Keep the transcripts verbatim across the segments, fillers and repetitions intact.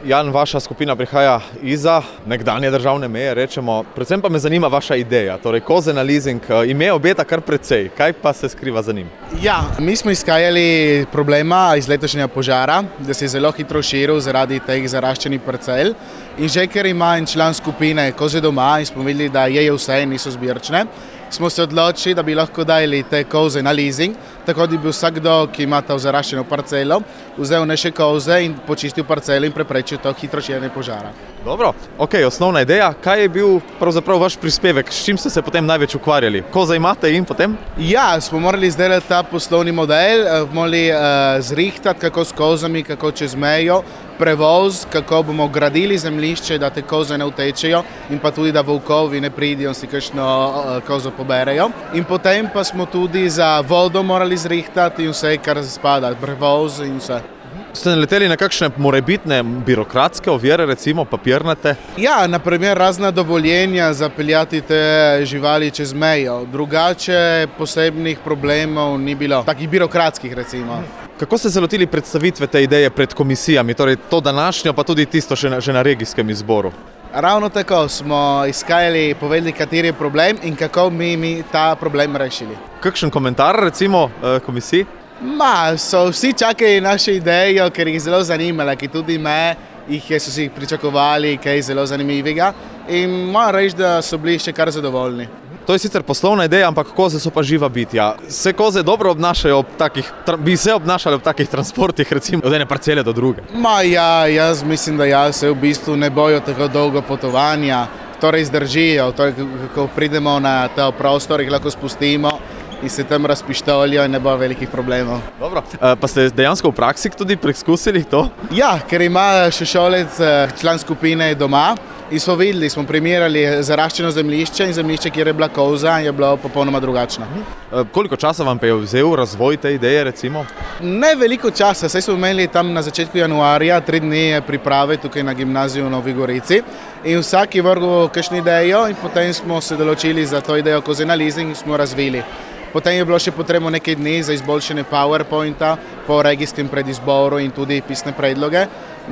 Jan, vaša skupina prihaja izza nekdanje državne meje, rečemo. Predvsem pa me zanima vaša ideja, torej koze na leasing. Ime obeta kar precej, kaj pa se skriva za njim? Ja, mi smo iskali problema iz letošnjega požara, da se je zelo hitro širil zaradi teh zaraščenih parcel. In že ker ima en član skupine koze doma in smo videli, da jejo vse in niso zbirčne, smo se odločili, da bi lahko dali te koze na leasing, tako da bi vsakdo, ki ima ta zaraščeno parcelo, vzel naše koze in počistil parcelo in preprečil to hitro širjenje požara. Dobro, ok, osnovna ideja. Kaj je bil pravzaprav vaš prispevek? S čim ste se potem največ ukvarjali? Koze imate in potem? Ja, smo morali izdelati ta poslovni model, morali uh, zrihtati, kako s kozami, kako čez mejo, prevoz, kako bomo gradili zemljišče, da te koze ne utečejo in pa tudi, da volkovi ne pridijo in si kakšno uh, kozo poberejo. In potem pa smo tudi za vodo morali zrihtati in vse, kar spada, prevoz in vse. Ste naleteli na kakšne morebitne birokratske ovire, recimo papirnate? Ja, naprimer razna dovoljenja za peljati te živali čez mejo. Drugače posebnih problemov ni bilo, takih birokratskih recimo. Kako ste se lotili predstavitve te ideje pred komisijami, torej to današnjo, pa tudi tisto še na, že na regijskem izboru? Ravno tako smo iskali, povedali, kateri je problem in kako mi, mi ta problem rešili. Kakšen komentar recimo komisiji? Ma, so vsi čakali naše ideje, ker jih zelo zanimala, ki tudi me, jih so si pričakovali, kaj je zelo zanimivega in moram reči, da so bili še kar zadovoljni. To je sicer poslovna ideja, ampak koze so pa živa bitja. Se koze dobro obnašajo ob takih, bi se obnašali ob takih transportih, recimo od ene parcele do druge? Ma ja, jaz mislim, da ja, se v bistvu ne bojo tako dolgo potovanja, torej zdržijo, torej ko pridemo na ta prostor, jih lahko spustimo in se tam razpištolijo in ne bo velikih problemov. Dobro, pa ste dejansko v praksi tudi preizkusili to? Ja, ker ima šošolec član skupine doma in smo videli, smo primerjali zaraščeno zemljišče in zemljišče, kjer je bila koza in je bilo popolnoma drugačno. Koliko časa vam pa je vzel razvoj te ideje recimo? Ne veliko časa, saj smo imeli tam na začetku januarja tri dni priprave tukaj na gimnaziju v Novi Gorici in vsak je vrgel kakšno idejo in potem smo se določili za to idejo koze na leasing in smo razvili. Potem je bilo še potrebno nekaj dni za izboljšanje PowerPointa po regijskem predizboru in tudi pisne predloge,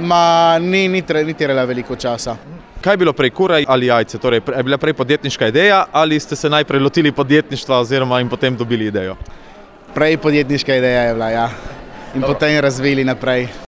ma ni, ni, ni terala veliko časa. Kaj je bilo prej, kura ali jajce? Torej, je bila prej podjetniška ideja ali ste se najprej lotili podjetništva oziroma in potem dobili idejo? Prej podjetniška ideja je bila, ja. In potem razvili naprej.